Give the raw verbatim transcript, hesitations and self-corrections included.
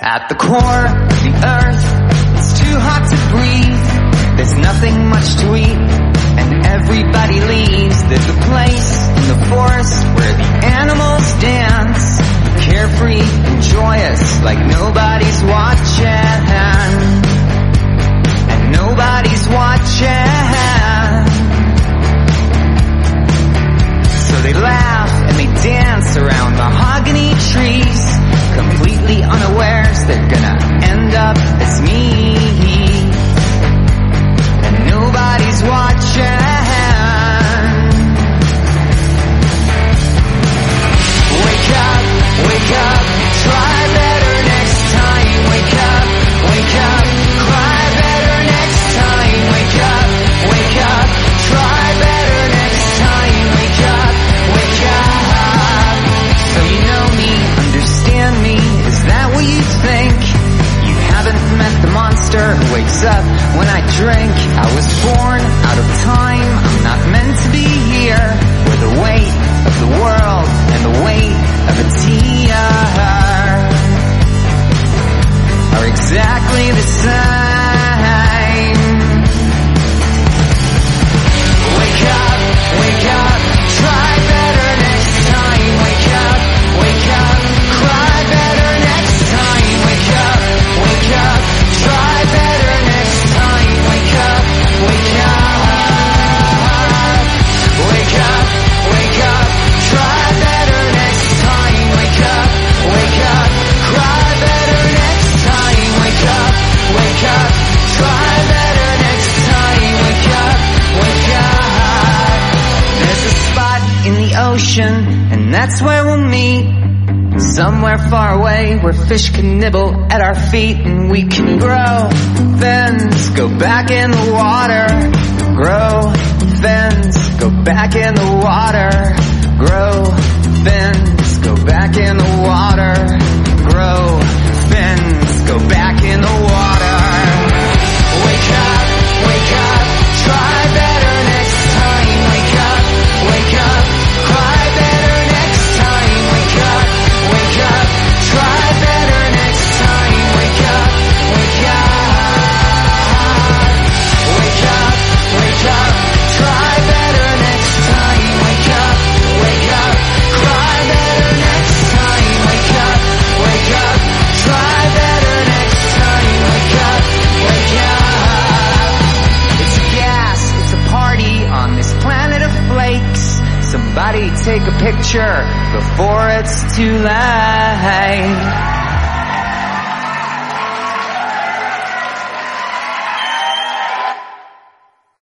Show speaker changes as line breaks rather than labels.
At the core of the earth, it's too hot to breathe. There's nothing much to eat, and everybody leaves. There's a place in the forest where the animals dance, carefree and joyous, like nobody's watching. And nobody's watching. So they laugh and they dance around mahogany trees, completely unawares they're gonna end up as me. And nobody's watching. Wake up, wake up, try better next time. Wake up, wake up, cry better next time. Wake up, wake up, try better next time. Wake up, wake up. So you know me, understand me, is that what you think? You haven't met the monster who wakes up when I drink. I was born out of time, I'm not meant to be here, where the weight of the world and the weight of a tear are exactly the same. Wake up, wake up, try better next time. Wake up, wake up, cry better next time. Wake up, wake up, try better next time. Wake up, wake up, wake up, wake up, try better next time. Wake up, wake up, cry better next time. Wake up, wake up, try better next time. Wake up, wake up. There's a spot in the ocean, and that's where we'll meet. Somewhere far away where fish can nibble at our feet, and we can grow fins, go back in the water. Grow fins, go back in the water. Grow fins, go back in the water. Grow fins, go back in the water. Wake up, wake up, try better next time. Wake up, wake up, cry better next time. Wake up, wake up, try better next time. Wake up, wake up, wake up, wake up, try better next time. Wake up, wake up, cry better next time. Wake up, wake up, try better next time. Wake up, wake up. It's gas, it's a party on this planet of flakes. Somebody take a picture before it's too late.